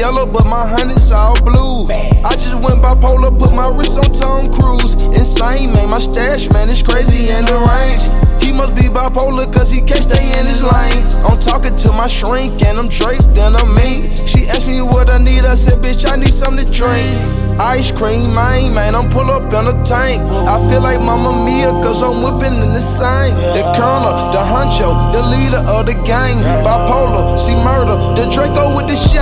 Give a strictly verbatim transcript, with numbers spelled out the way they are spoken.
yellow, but my honey's all blue. I just went bipolar, put my wrist on Tom Cruise. Insane, man, my stash, man, it's crazy and deranged. He must be bipolar, cause he can't stay in his lane. I'm talking to my shrink, and I'm draped and I'm meat. She asked me what I need, I said, bitch, I need something to drink. Ice cream, man, man, I'm pull up in a tank. I feel like Mamma Mia, cause I'm whipping in the same. The colonel, the honcho, the leader of the gang. Bipolar, see murder, the Draco with the shot.